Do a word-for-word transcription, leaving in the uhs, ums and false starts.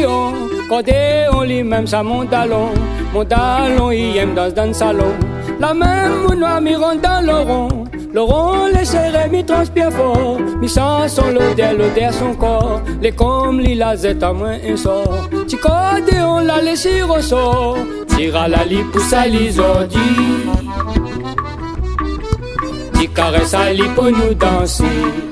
accordéon, accordéon lui-même ça mon talon, mon talon il aime dans dans le salon. La même mon noir mi rentre dans le rond, le rond les serré mi transpire fort, mi sent son l'odeur, l'odeur son corps, les comme li la zette à moins un sort. Ti accordéon la laisser ressort, tira la li pousse à l'isordie, ti caresse à li pour nous danser.